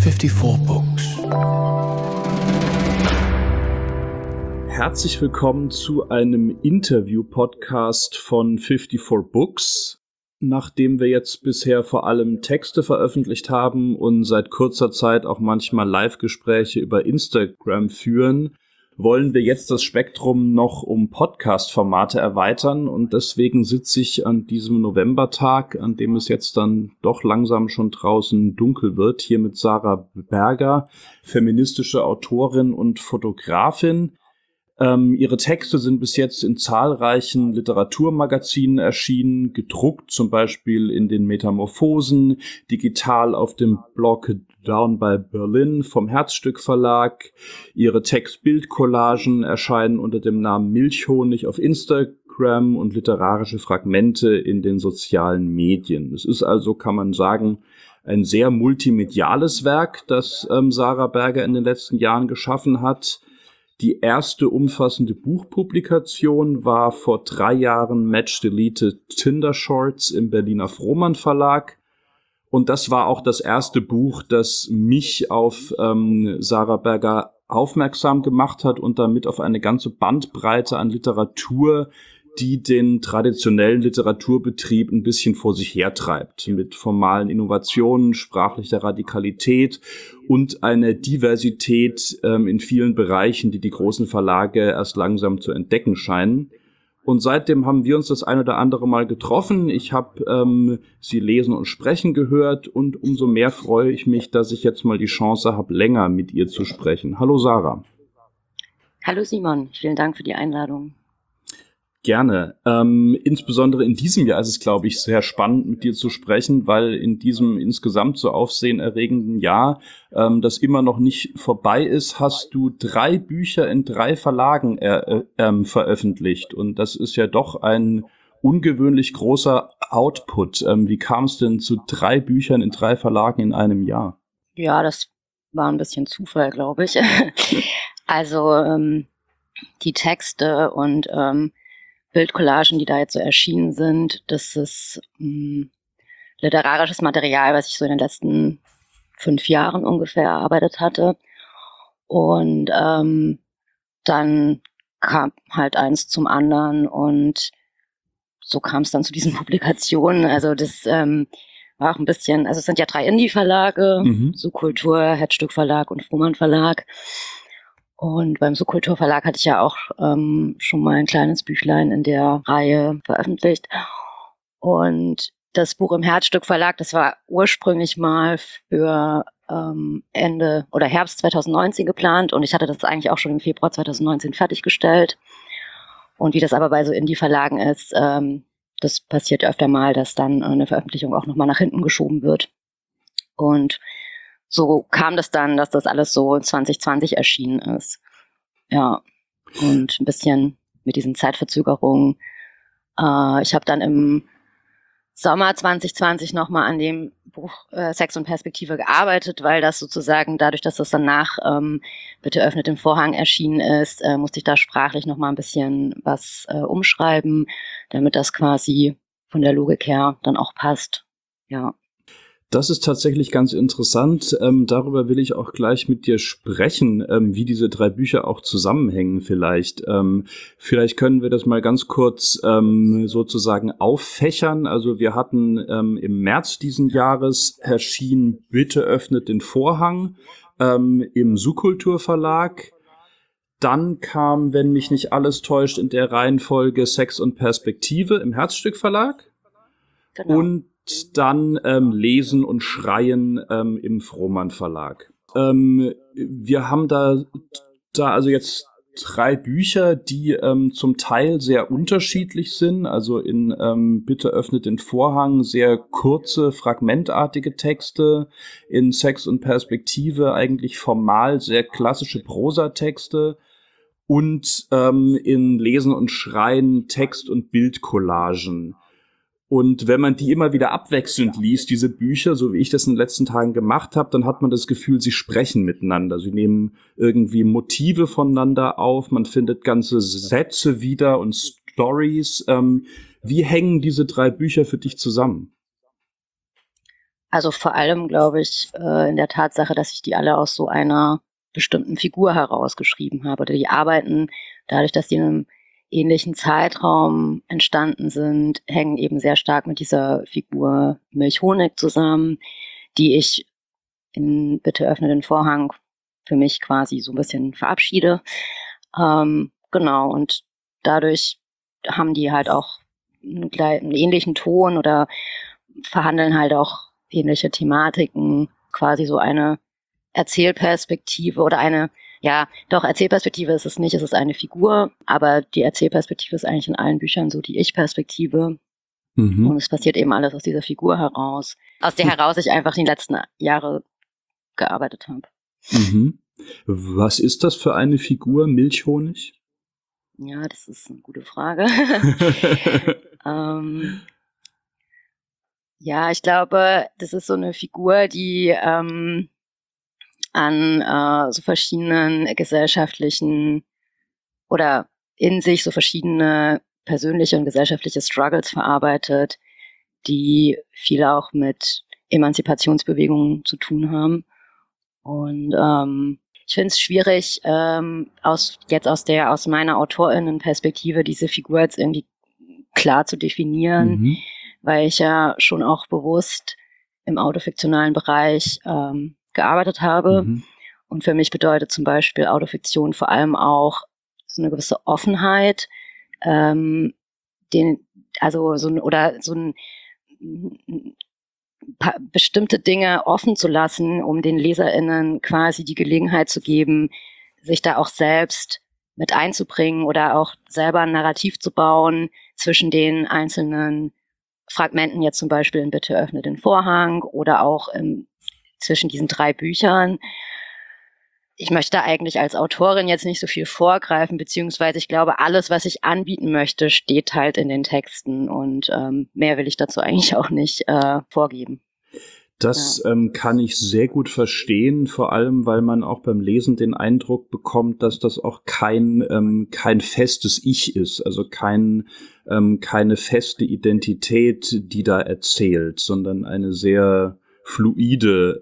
54 Books. Herzlich willkommen zu einem Interview-Podcast von 54 Books. Nachdem wir jetzt bisher vor allem Texte veröffentlicht haben und seit kurzer Zeit auch manchmal Live-Gespräche über Instagram führen, wollen wir jetzt das Spektrum noch um Podcast-Formate erweitern, und deswegen sitze ich an diesem Novembertag, an dem es jetzt dann doch langsam schon draußen dunkel wird, hier mit Sarah Berger, feministische Autorin und Fotografin. Ihre Texte sind bis jetzt in zahlreichen Literaturmagazinen erschienen, gedruckt zum Beispiel in den Metamorphosen, digital auf dem Blog Down by Berlin vom Herzstück Verlag. Ihre Text-Bild-Collagen erscheinen unter dem Namen Milchhonig auf Instagram und literarische Fragmente in den sozialen Medien. Es ist also, kann man sagen, ein sehr multimediales Werk, das Sarah Berger in den letzten Jahren geschaffen hat. Die erste umfassende Buchpublikation war vor 3 Jahren Match Deleted Tinder Shorts im Berliner Frohmann Verlag. Und das war auch das erste Buch, das mich auf Sarah Berger aufmerksam gemacht hat und damit auf eine ganze Bandbreite an Literatur, die den traditionellen Literaturbetrieb ein bisschen vor sich hertreibt, mit formalen Innovationen, sprachlicher Radikalität und einer Diversität in vielen Bereichen, die die großen Verlage erst langsam zu entdecken scheinen. Und seitdem haben wir uns das ein oder andere Mal getroffen. Ich habe sie lesen und sprechen gehört, und umso mehr freue ich mich, dass ich jetzt mal die Chance habe, länger mit ihr zu sprechen. Hallo Sarah. Hallo Simon, vielen Dank für die Einladung. Gerne. Insbesondere in diesem Jahr ist es, glaube ich, sehr spannend, mit dir zu sprechen, weil in diesem insgesamt so aufsehenerregenden Jahr, das immer noch nicht vorbei ist, hast du 3 Bücher in 3 Verlagen veröffentlicht. Und das ist ja doch ein ungewöhnlich großer Output. Wie kam es denn zu 3 Büchern in 3 Verlagen in einem Jahr? Ja, das war ein bisschen Zufall, glaube ich. Also die Texte und Bildcollagen, die da jetzt so erschienen sind, das ist literarisches Material, was ich so in den letzten 5 Jahren ungefähr erarbeitet hatte. Und dann kam halt eins zum anderen, und so kam es dann zu diesen Publikationen. Also das war auch ein bisschen, also es sind ja 3 Indie-Verlage, Subkultur, Herzstück Verlag und Frohmann Verlag. Und beim Subkulturverlag hatte ich ja auch schon mal ein kleines Büchlein in der Reihe veröffentlicht. Und das Buch im Herzstück Verlag, das war ursprünglich mal für Ende oder Herbst 2019 geplant, und ich hatte das eigentlich auch schon im Februar 2019 fertiggestellt. Und wie das aber bei so Indie-Verlagen ist, das passiert öfter mal, dass dann eine Veröffentlichung auch nochmal nach hinten geschoben wird. Und so kam das dann, dass das alles so 2020 erschienen ist. Ja, und ein bisschen mit diesen Zeitverzögerungen. Ich habe dann im Sommer 2020 nochmal an dem Buch Sex und Perspektive gearbeitet, weil das sozusagen, dadurch, dass das danach Bitte öffnet den Vorhang erschienen ist, musste ich da sprachlich nochmal ein bisschen was umschreiben, damit das quasi von der Logik her dann auch passt. Ja. Das ist tatsächlich ganz interessant. Darüber will ich auch gleich mit dir sprechen, wie diese 3 Bücher auch zusammenhängen vielleicht. Vielleicht können wir das mal ganz kurz sozusagen auffächern. Also wir hatten im März diesen Jahres erschien Bitte öffnet den Vorhang im Subkulturverlag. Dann kam, wenn mich nicht alles täuscht, in der Reihenfolge Sex und Perspektive im Herzstück Verlag. Genau. Und dann Lesen und Schreien im Frohmann Verlag. Wir haben da also jetzt 3 Bücher, die zum Teil sehr unterschiedlich sind. Also in Bitte öffnet den Vorhang sehr kurze, fragmentartige Texte. In Sex und Perspektive eigentlich formal sehr klassische Prosatexte. Und in Lesen und Schreien Text- und Bildcollagen. Und wenn man die immer wieder abwechselnd liest, diese Bücher, so wie ich das in den letzten Tagen gemacht habe, dann hat man das Gefühl, sie sprechen miteinander. Sie nehmen irgendwie Motive voneinander auf, man findet ganze Sätze wieder und Stories. Wie hängen diese 3 Bücher für dich zusammen? Also vor allem, glaube ich, in der Tatsache, dass ich die alle aus so einer bestimmten Figur herausgeschrieben habe. Oder die arbeiten, dadurch, dass die in einem ähnlichen Zeitraum entstanden sind, hängen eben sehr stark mit dieser Figur Milch-Honig zusammen, die ich in Bitte öffne den Vorhang für mich quasi so ein bisschen verabschiede. Genau, und dadurch haben die halt auch einen ähnlichen Ton oder verhandeln halt auch ähnliche Thematiken, quasi so eine Erzählperspektive oder Erzählperspektive ist es nicht, es ist eine Figur, aber die Erzählperspektive ist eigentlich in allen Büchern so die Ich-Perspektive. Und es passiert eben alles aus dieser Figur heraus, aus der heraus ich einfach die letzten Jahre gearbeitet habe. Mhm. Was ist das für eine Figur, Milch-Honig? Ja, das ist eine gute Frage. Ja, ich glaube, das ist so eine Figur, die an so verschiedenen gesellschaftlichen oder in sich so verschiedene persönliche und gesellschaftliche Struggles verarbeitet, die viel auch mit Emanzipationsbewegungen zu tun haben. Und ich finde es schwierig, aus meiner AutorInnen-Perspektive diese Figur jetzt irgendwie klar zu definieren, weil ich ja schon auch bewusst im autofiktionalen Bereich gearbeitet habe. Und für mich bedeutet zum Beispiel Autofiktion vor allem auch so eine gewisse Offenheit, bestimmte Dinge offen zu lassen, um den LeserInnen quasi die Gelegenheit zu geben, sich da auch selbst mit einzubringen oder auch selber ein Narrativ zu bauen zwischen den einzelnen Fragmenten, jetzt zum Beispiel in Bitte öffne den Vorhang oder auch zwischen diesen 3 Büchern. Ich möchte eigentlich als Autorin jetzt nicht so viel vorgreifen, beziehungsweise ich glaube, alles, was ich anbieten möchte, steht halt in den Texten und mehr will ich dazu eigentlich auch nicht vorgeben. Das kann ich sehr gut verstehen, vor allem, weil man auch beim Lesen den Eindruck bekommt, dass das auch kein festes Ich ist, also keine feste Identität, die da erzählt, sondern eine sehr fluide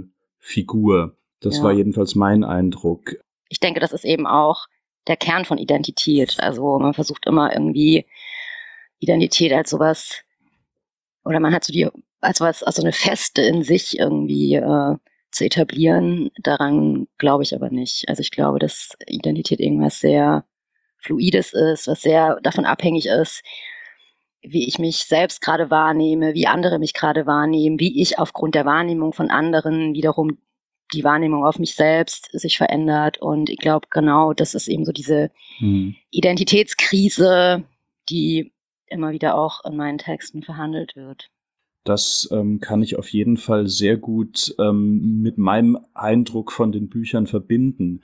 Figur. Das war jedenfalls mein Eindruck. Ich denke, das ist eben auch der Kern von Identität. Also man versucht immer irgendwie Identität als sowas, oder man hat so also eine Feste in sich irgendwie zu etablieren. Daran glaube ich aber nicht. Also ich glaube, dass Identität irgendwas sehr Fluides ist, was sehr davon abhängig ist, wie ich mich selbst gerade wahrnehme, wie andere mich gerade wahrnehmen, wie ich aufgrund der Wahrnehmung von anderen wiederum die Wahrnehmung auf mich selbst sich verändert. Und ich glaube, genau, das ist eben so diese Identitätskrise, die immer wieder auch in meinen Texten verhandelt wird. Das kann ich auf jeden Fall sehr gut mit meinem Eindruck von den Büchern verbinden.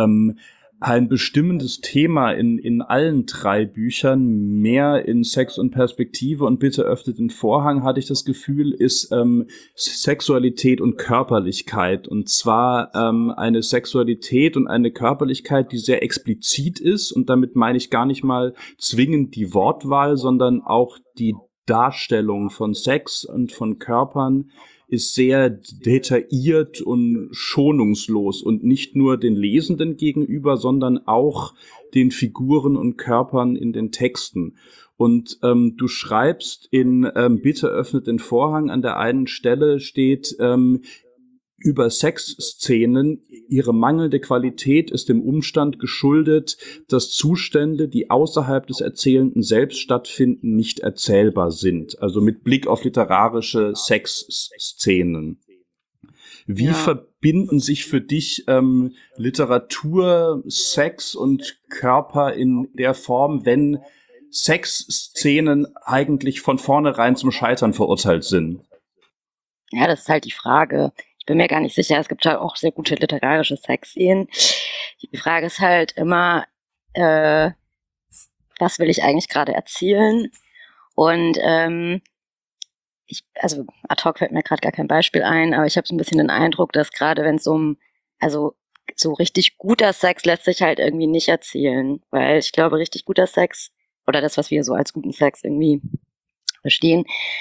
Ein bestimmendes Thema in allen 3 Büchern, mehr in Sex und Perspektive und Bitte öffne den Vorhang, hatte ich das Gefühl, ist Sexualität und Körperlichkeit. Und zwar eine Sexualität und eine Körperlichkeit, die sehr explizit ist. Und damit meine ich gar nicht mal zwingend die Wortwahl, sondern auch die Darstellung von Sex und von Körpern ist sehr detailliert und schonungslos und nicht nur den Lesenden gegenüber, sondern auch den Figuren und Körpern in den Texten. Und du schreibst in Bitte öffnet den Vorhang, an der einen Stelle steht über Sexszenen, ihre mangelnde Qualität ist dem Umstand geschuldet, dass Zustände, die außerhalb des Erzählenden selbst stattfinden, nicht erzählbar sind. Also mit Blick auf literarische Sexszenen. Wie verbinden sich für dich Literatur, Sex und Körper in der Form, wenn Sexszenen eigentlich von vornherein zum Scheitern verurteilt sind? Ja, das ist halt die Frage. Ich bin mir gar nicht sicher. Es gibt halt auch sehr gute literarische Sexszenen. Die Frage ist halt immer, was will ich eigentlich gerade erzählen? Und also ad hoc fällt mir gerade gar kein Beispiel ein, aber ich habe so ein bisschen den Eindruck, dass gerade wenn es also so richtig guter Sex lässt sich halt irgendwie nicht erzählen, weil ich glaube, richtig guter Sex oder das, was wir so als guten Sex irgendwie verstehen,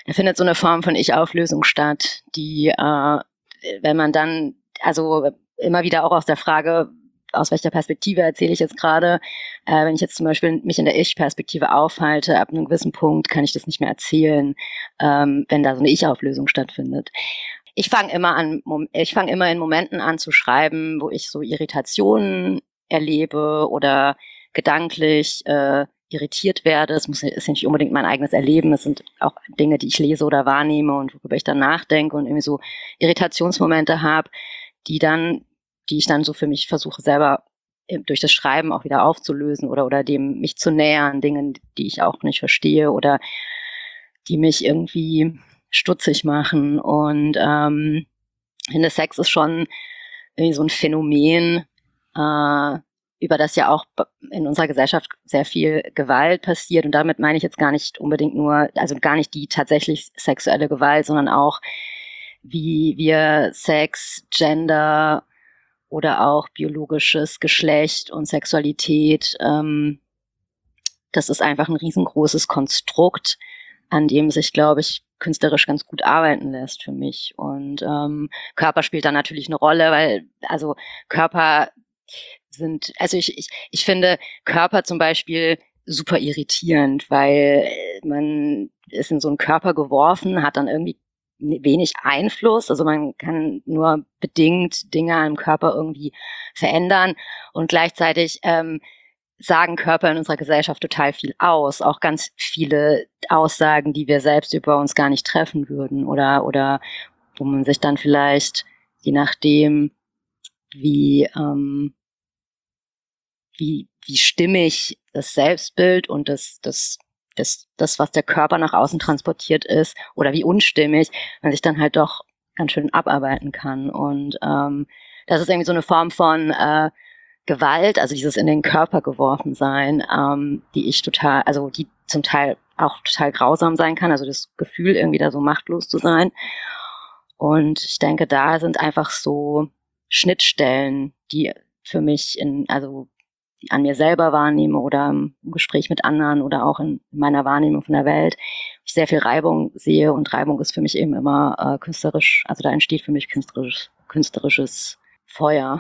da findet so eine Form von Ich-Auflösung statt, die, wenn man dann, also immer wieder auch aus der Frage, aus welcher Perspektive erzähle ich jetzt gerade, wenn ich jetzt zum Beispiel mich in der Ich-Perspektive aufhalte, ab einem gewissen Punkt kann ich das nicht mehr erzählen, wenn da so eine Ich-Auflösung stattfindet. Ich fange immer in Momenten an zu schreiben, wo ich so Irritationen erlebe oder gedanklich irritiert werde. Ist ja nicht unbedingt mein eigenes Erleben, es sind auch Dinge, die ich lese oder wahrnehme und worüber ich dann nachdenke und irgendwie so Irritationsmomente habe, die ich dann so für mich versuche selber durch das Schreiben auch wieder aufzulösen oder dem mich zu nähern, Dingen, die ich auch nicht verstehe oder die mich irgendwie stutzig machen. Und ich finde, Sex ist schon irgendwie so ein Phänomen, über das ja auch in unserer Gesellschaft sehr viel Gewalt passiert. Und damit meine ich jetzt gar nicht unbedingt nur, also gar nicht die tatsächlich sexuelle Gewalt, sondern auch, wie wir Sex, Gender oder auch biologisches Geschlecht und Sexualität, das ist einfach ein riesengroßes Konstrukt, an dem sich, glaube ich, künstlerisch ganz gut arbeiten lässt für mich. Und Körper spielt da natürlich eine Rolle, weil, also Körper sind, also ich finde Körper zum Beispiel super irritierend, weil man ist in so einen Körper geworfen, hat dann irgendwie wenig Einfluss, also man kann nur bedingt Dinge am Körper irgendwie verändern und gleichzeitig sagen Körper in unserer Gesellschaft total viel aus, auch ganz viele Aussagen, die wir selbst über uns gar nicht treffen würden oder wo man sich dann vielleicht, je nachdem, wie stimmig das Selbstbild und das, was der Körper nach außen transportiert ist oder wie unstimmig, man sich dann halt doch ganz schön abarbeiten kann. Und das ist irgendwie so eine Form von Gewalt, also dieses in den Körper geworfen sein, die zum Teil auch total grausam sein kann, also das Gefühl, irgendwie da so machtlos zu sein. Und ich denke, da sind einfach so Schnittstellen, die für mich an mir selber wahrnehme oder im Gespräch mit anderen oder auch in meiner Wahrnehmung von der Welt, ich sehr viel Reibung sehe und Reibung ist für mich eben immer künstlerisch, also da entsteht für mich künstlerisches Feuer.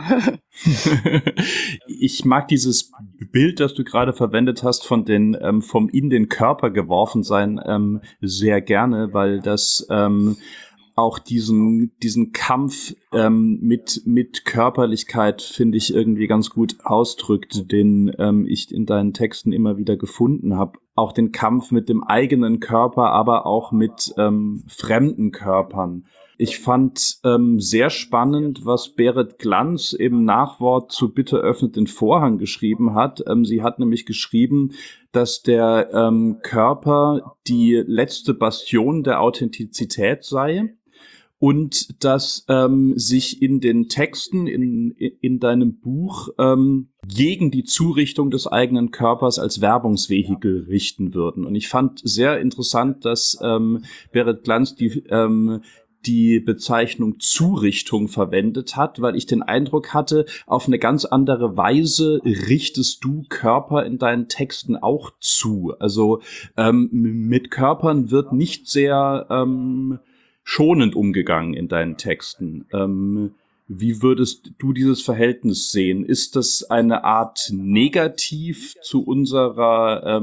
Ich mag dieses Bild, das du gerade verwendet hast, von vom in den Körper geworfen sein, sehr gerne, weil das auch diesen Kampf mit Körperlichkeit, finde ich, irgendwie ganz gut ausdrückt, den ich in deinen Texten immer wieder gefunden habe. Auch den Kampf mit dem eigenen Körper, aber auch mit fremden Körpern. Ich fand sehr spannend, was Berit Glanz im Nachwort zu Bitte öffnet den Vorhang geschrieben hat. Sie hat nämlich geschrieben, dass der Körper die letzte Bastion der Authentizität sei und dass sich in den Texten in deinem Buch gegen die Zurichtung des eigenen Körpers als Werbungsvehikel richten würden. Und ich fand sehr interessant, dass Berit Glanz die Bezeichnung Zurichtung verwendet hat, weil ich den Eindruck hatte, auf eine ganz andere Weise richtest du Körper in deinen Texten auch zu. Also mit Körpern wird nicht sehr schonend umgegangen in deinen Texten. Wie würdest du dieses Verhältnis sehen? Ist das eine Art Negativ zu unserer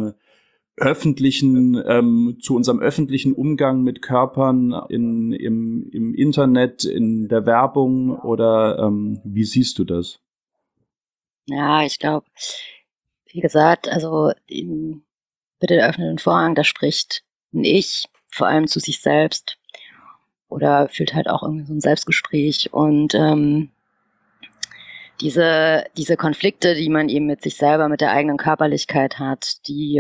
zu unserem öffentlichen Umgang mit Körpern im Internet, in der Werbung oder wie siehst du das? Ja, ich glaube, wie gesagt, also Bitte öffne den Vorhang, da spricht ein Ich, vor allem zu sich selbst oder führt halt auch irgendwie so ein Selbstgespräch und diese Konflikte, die man eben mit sich selber, mit der eigenen Körperlichkeit hat,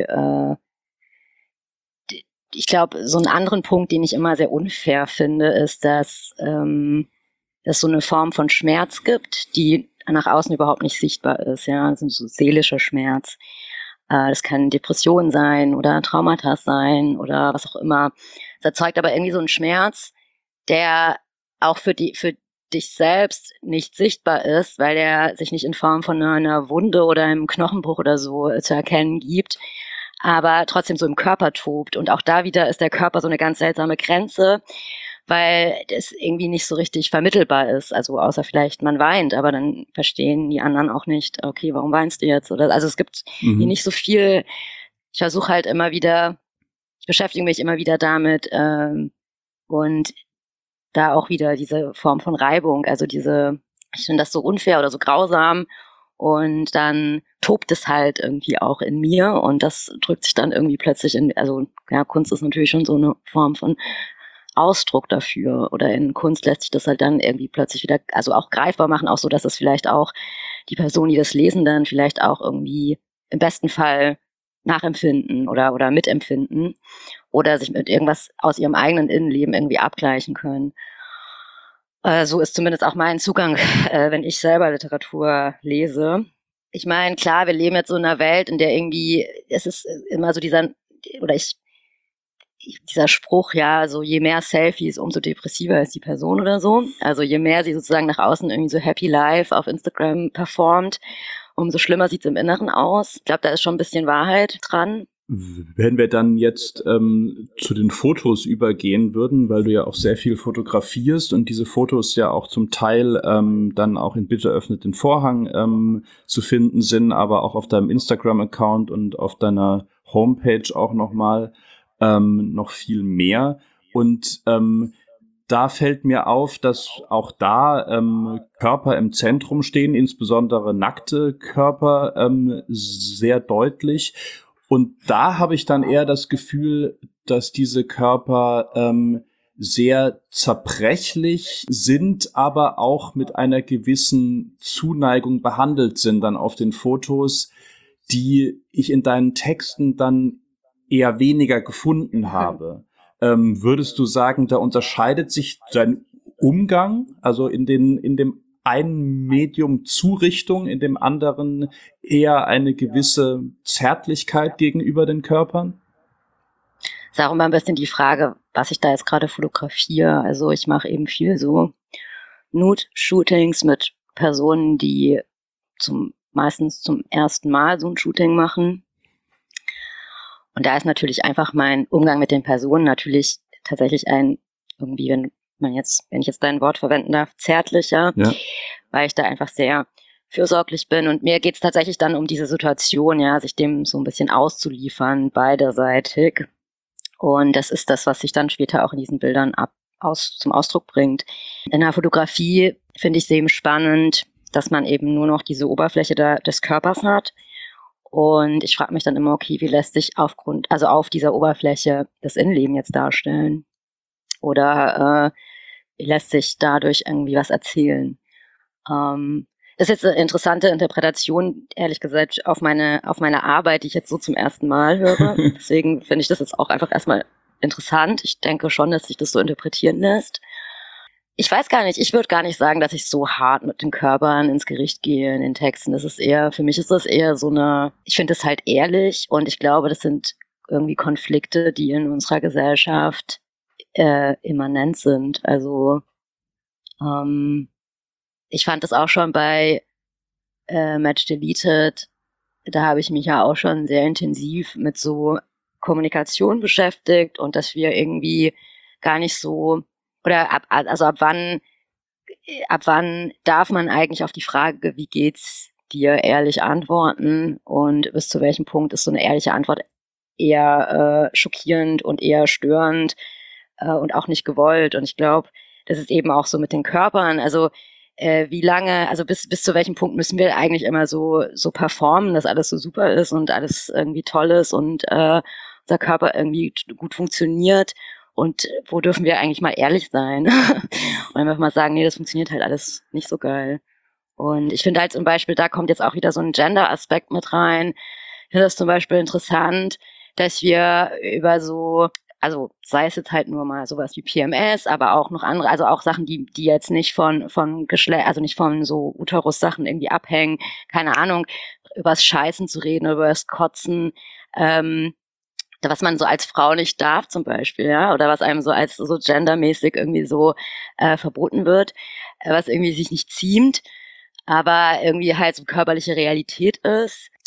ich glaube, so einen anderen Punkt, den ich immer sehr unfair finde, ist, dass es so eine Form von Schmerz gibt, die nach außen überhaupt nicht sichtbar ist. Ja, das ist so seelischer Schmerz. Das kann Depression sein oder Traumata sein oder was auch immer. Es erzeugt aber irgendwie so einen Schmerz, der auch für dich selbst nicht sichtbar ist, weil er sich nicht in Form von einer Wunde oder einem Knochenbruch oder so zu erkennen gibt. aber trotzdem so im Körper tobt. Und auch da wieder ist der Körper so eine ganz seltsame Grenze, weil es irgendwie nicht so richtig vermittelbar ist. Also außer vielleicht man weint, aber dann verstehen die anderen auch nicht, okay, warum weinst du jetzt? Oder also es gibt hier nicht so viel. Ich versuche halt immer wieder, ich beschäftige mich immer wieder damit und da auch wieder diese Form von Reibung, also ich finde das so unfair oder so grausam und dann tobt es halt irgendwie auch in mir und das drückt sich dann irgendwie plötzlich also ja, Kunst ist natürlich schon so eine Form von Ausdruck dafür oder in Kunst lässt sich das halt dann irgendwie plötzlich wieder, also auch greifbar machen, auch so, dass es vielleicht auch die Personen, die das lesen, dann vielleicht auch irgendwie im besten Fall nachempfinden oder mitempfinden oder sich mit irgendwas aus ihrem eigenen Innenleben irgendwie abgleichen können. So ist zumindest auch mein Zugang, wenn ich selber Literatur lese. Ich meine, klar, wir leben jetzt so in einer Welt, in der irgendwie, es ist immer so dieser Spruch, ja, so je mehr Selfies, umso depressiver ist die Person oder so. Also je mehr sie sozusagen nach außen irgendwie so happy life auf Instagram performt, umso schlimmer sieht es im Inneren aus. Ich glaube, da ist schon ein bisschen Wahrheit dran. Wenn wir dann jetzt zu den Fotos übergehen würden, weil du ja auch sehr viel fotografierst und diese Fotos ja auch zum Teil dann auch in Bitte öffnet den Vorhang zu finden sind, aber auch auf deinem Instagram-Account und auf deiner Homepage auch noch viel mehr. Und da fällt mir auf, dass auch da Körper im Zentrum stehen, insbesondere nackte Körper sehr deutlich. Und da habe ich dann eher das Gefühl, dass diese Körper sehr zerbrechlich sind, aber auch mit einer gewissen Zuneigung behandelt sind dann auf den Fotos, die ich in deinen Texten dann eher weniger gefunden habe. Würdest du sagen, da unterscheidet sich dein Umgang, also in dem einen Medium Zurichtung, in dem anderen eher eine gewisse Zärtlichkeit gegenüber den Körpern? Ist auch immer ein bisschen die Frage, was ich da jetzt gerade fotografiere. Also ich mache eben viel so Nude-Shootings mit Personen, die meistens zum ersten Mal so ein Shooting machen. Und da ist natürlich einfach mein Umgang mit den Personen natürlich tatsächlich irgendwie, wenn ich jetzt dein Wort verwenden darf, zärtlicher, ja. Weil ich da einfach sehr fürsorglich bin. Und mir geht es tatsächlich dann um diese Situation, ja, sich dem so ein bisschen auszuliefern, beiderseitig. Und das ist das, was sich dann später auch in diesen Bildern zum Ausdruck bringt. In der Fotografie finde ich es eben spannend, dass man eben nur noch diese Oberfläche des Körpers hat. Und ich frage mich dann immer, okay, wie lässt sich auf dieser Oberfläche das Innenleben jetzt darstellen? Oder wie lässt sich dadurch irgendwie was erzählen? Das ist jetzt eine interessante Interpretation, ehrlich gesagt, auf meine Arbeit, die ich jetzt so zum ersten Mal höre. Deswegen finde ich das jetzt auch einfach erstmal interessant. Ich denke schon, dass sich das so interpretieren lässt. Ich weiß gar nicht, ich würde gar nicht sagen, dass ich so hart mit den Körpern ins Gericht gehe in den Texten. Für mich ist das eher ich finde es halt ehrlich und ich glaube, das sind irgendwie Konflikte, die in unserer Gesellschaft immanent sind. Also ich fand das auch schon bei Match Deleted, da habe ich mich ja auch schon sehr intensiv mit so Kommunikation beschäftigt und dass wir irgendwie gar nicht so, oder ab wann darf man eigentlich auf die Frage, wie geht's dir, ehrlich antworten und bis zu welchem Punkt ist so eine ehrliche Antwort eher schockierend und eher störend und auch nicht gewollt. Und ich glaube, das ist eben auch so mit den Körpern, also wie lange, also bis zu welchem Punkt müssen wir eigentlich immer so performen, dass alles so super ist und alles irgendwie toll ist und unser Körper irgendwie gut funktioniert und wo dürfen wir eigentlich mal ehrlich sein und einfach mal sagen, nee, das funktioniert halt alles nicht so geil. Und ich finde halt zum Beispiel, da kommt jetzt auch wieder so ein Gender-Aspekt mit rein. Ich finde das zum Beispiel interessant, dass wir über also sei es jetzt halt nur mal sowas wie PMS, aber auch noch andere, also auch Sachen, die jetzt nicht von Geschlecht, also nicht von so Uterus-Sachen irgendwie abhängen, keine Ahnung, übers Scheißen zu reden, über das Kotzen, was man so als Frau nicht darf zum Beispiel, ja, oder was einem so als so gendermäßig irgendwie so verboten wird, was irgendwie sich nicht ziemt, aber irgendwie halt so körperliche Realität ist.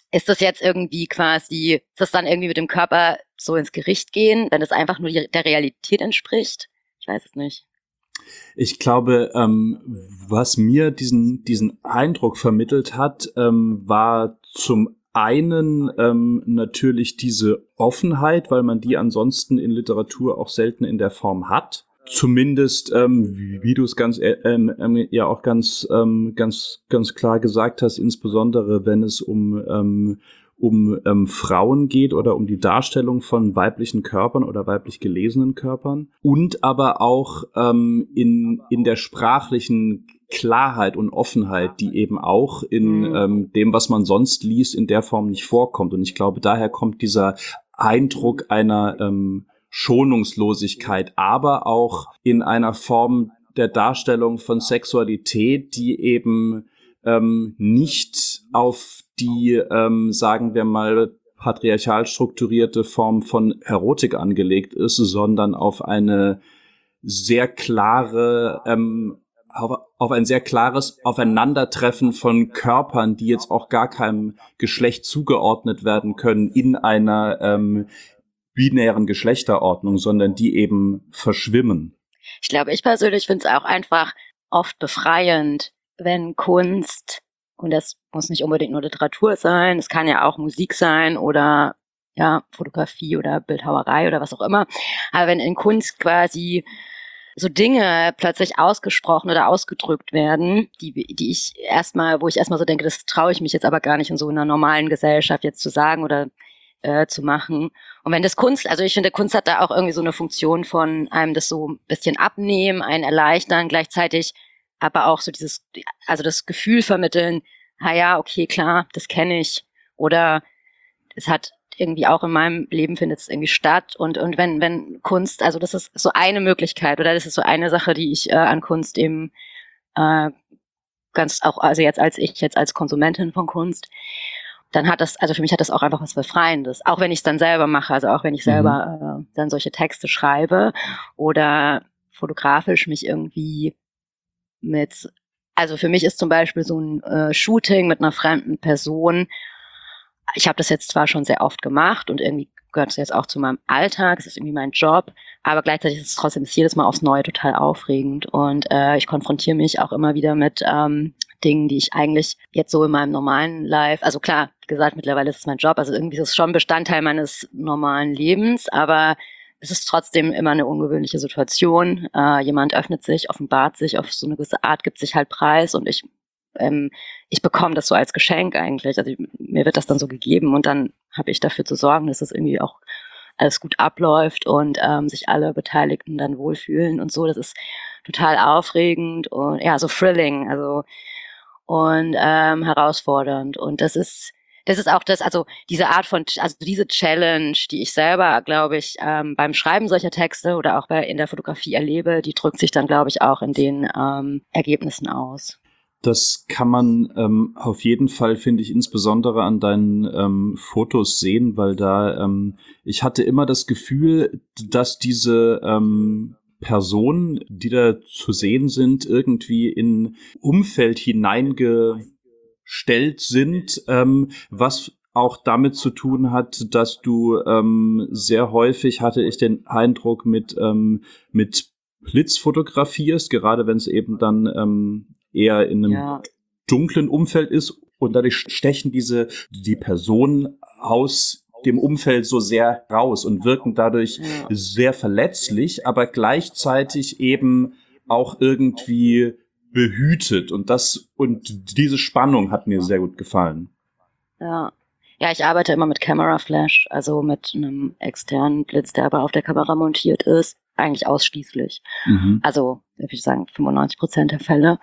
ist das jetzt irgendwie quasi, ist das dann irgendwie mit dem Körper so ins Gericht gehen, wenn es einfach nur der Realität entspricht? Ich weiß es nicht. Ich glaube, was mir diesen Eindruck vermittelt hat, war zum einen natürlich diese Offenheit, weil man die ansonsten in Literatur auch selten in der Form hat. Zumindest, wie du es ja auch ganz klar gesagt hast, insbesondere wenn es um Frauen geht oder um die Darstellung von weiblichen Körpern oder weiblich gelesenen Körpern und aber auch in der sprachlichen Klarheit und Offenheit, die eben auch in dem, was man sonst liest, in der Form nicht vorkommt. Und ich glaube, daher kommt dieser Eindruck einer Schonungslosigkeit, aber auch in einer Form der Darstellung von Sexualität, die eben nicht auf die, sagen wir mal, patriarchal strukturierte Form von Erotik angelegt ist, sondern auf eine sehr klare, auf ein sehr klares Aufeinandertreffen von Körpern, die jetzt auch gar keinem Geschlecht zugeordnet werden können in einer binären Geschlechterordnung, sondern die eben verschwimmen. Ich glaube, ich persönlich finde es auch einfach oft befreiend, wenn Kunst, und das muss nicht unbedingt nur Literatur sein, es kann ja auch Musik sein oder ja, Fotografie oder Bildhauerei oder was auch immer, aber wenn in Kunst quasi so Dinge plötzlich ausgesprochen oder ausgedrückt werden, die ich wo ich erstmal so denke, das traue ich mich jetzt aber gar nicht in so einer normalen Gesellschaft jetzt zu sagen oder zu machen. Und wenn das Kunst, also ich finde, Kunst hat da auch irgendwie so eine Funktion von einem das so ein bisschen abnehmen, einen erleichtern, gleichzeitig aber auch so also das Gefühl vermitteln, ja, okay, klar, das kenne ich. Oder es hat irgendwie auch in meinem Leben findet es irgendwie statt. Und wenn Kunst, also das ist so eine Möglichkeit oder das ist so eine Sache, die ich an Kunst eben ganz auch, also jetzt als Konsumentin von Kunst, dann hat das, also für mich hat das auch einfach was Befreiendes. Auch wenn ich es dann selber mache, also auch wenn ich selber dann solche Texte schreibe oder fotografisch mich irgendwie also für mich ist zum Beispiel so ein Shooting mit einer fremden Person, ich habe das jetzt zwar schon sehr oft gemacht und irgendwie gehört es jetzt auch zu meinem Alltag, es ist irgendwie mein Job, aber gleichzeitig ist es trotzdem jedes Mal aufs Neue total aufregend und ich konfrontiere mich auch immer wieder mit Dingen, die ich eigentlich jetzt so in meinem normalen Life, also klar, wie gesagt, mittlerweile ist es mein Job, also irgendwie ist es schon Bestandteil meines normalen Lebens, aber es ist trotzdem immer eine ungewöhnliche Situation. Jemand öffnet sich, offenbart sich auf so eine gewisse Art, gibt sich halt preis und ich bekomme das so als Geschenk eigentlich. Also mir wird das dann so gegeben und dann habe ich dafür zu sorgen, dass es irgendwie auch alles gut abläuft und sich alle Beteiligten dann wohlfühlen und so. Das ist total aufregend und ja, so thrilling, also und herausfordernd. Und das ist auch das, also diese Art von, also diese Challenge, die ich selber, glaube ich, beim Schreiben solcher Texte oder auch in der Fotografie erlebe, die drückt sich dann, glaube ich, auch in den Ergebnissen aus. Das kann man auf jeden Fall, finde ich, insbesondere an deinen Fotos sehen, weil da ich hatte immer das Gefühl, dass diese Personen, die da zu sehen sind, irgendwie in Umfeld hineingestellt sind, was auch damit zu tun hat, dass du sehr häufig, hatte ich den Eindruck, mit Blitz fotografierst, gerade wenn es eben dann eher in einem dunklen Umfeld ist und dadurch stechen die Personen aus dem Umfeld so sehr raus und wirken dadurch sehr verletzlich, aber gleichzeitig eben auch irgendwie behütet und diese Spannung hat mir sehr gut gefallen. Ja, ich arbeite immer mit Camera Flash, also mit einem externen Blitz, der aber auf der Kamera montiert ist, eigentlich ausschließlich. Also, würde ich sagen, 95% der Fälle.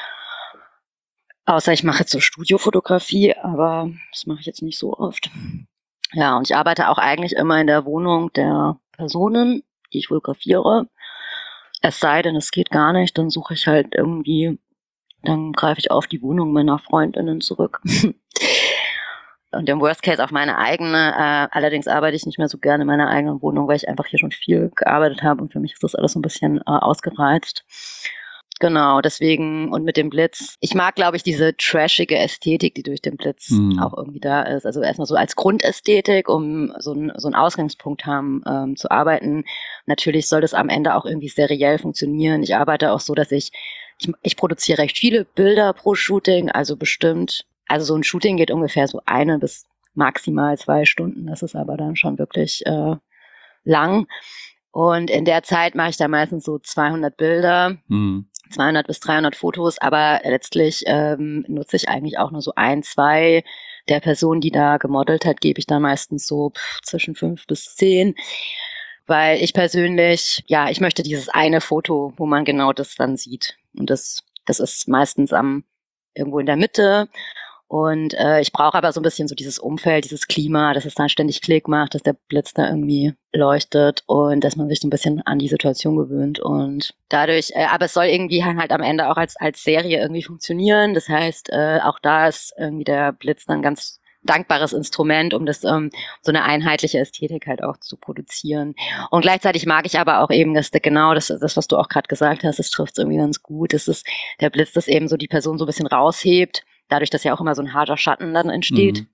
Außer ich mache jetzt so Studiofotografie, aber das mache ich jetzt nicht so oft. Ja, und ich arbeite auch eigentlich immer in der Wohnung der Personen, die ich fotografiere. Es sei denn, es geht gar nicht, dann suche ich halt irgendwie, dann greife ich auf die Wohnung meiner Freundinnen zurück. Und im Worst Case auf meine eigene. Allerdings arbeite ich nicht mehr so gerne in meiner eigenen Wohnung, weil ich einfach hier schon viel gearbeitet habe und für mich ist das alles so ein bisschen ausgereizt. Genau, deswegen und mit dem Blitz. Ich mag, glaube ich, diese trashige Ästhetik, die durch den Blitz auch irgendwie da ist. Also erstmal so als Grundästhetik, um so einen Ausgangspunkt haben zu arbeiten. Natürlich soll das am Ende auch irgendwie seriell funktionieren. Ich arbeite auch so, dass ich produziere recht viele Bilder pro Shooting, also bestimmt. Also so ein Shooting geht ungefähr so 1 bis maximal 2 Stunden. Das ist aber dann schon wirklich lang. Und in der Zeit mache ich da meistens so 200 Bilder. 200 bis 300 Fotos, aber letztlich nutze ich eigentlich auch nur so 1, 2 der Personen, die da gemodelt hat, gebe ich dann meistens so zwischen 5 bis 10, weil ich persönlich, ja, ich möchte dieses eine Foto, wo man genau das dann sieht. Und das ist meistens irgendwo in der Mitte. Und ich brauche aber so ein bisschen so dieses Umfeld, dieses Klima, dass es dann ständig Klick macht, dass der Blitz da irgendwie leuchtet und dass man sich so ein bisschen an die Situation gewöhnt. Und dadurch, aber es soll irgendwie halt am Ende auch als Serie irgendwie funktionieren. Das heißt, auch da ist irgendwie der Blitz dann ganz dankbares Instrument, um das so eine einheitliche Ästhetik halt auch zu produzieren. Und gleichzeitig mag ich aber auch eben, dass das, was du auch gerade gesagt hast, das trifft es irgendwie ganz gut. Das ist der Blitz, das eben so die Person so ein bisschen raushebt, dadurch, dass ja auch immer so ein harter Schatten dann entsteht.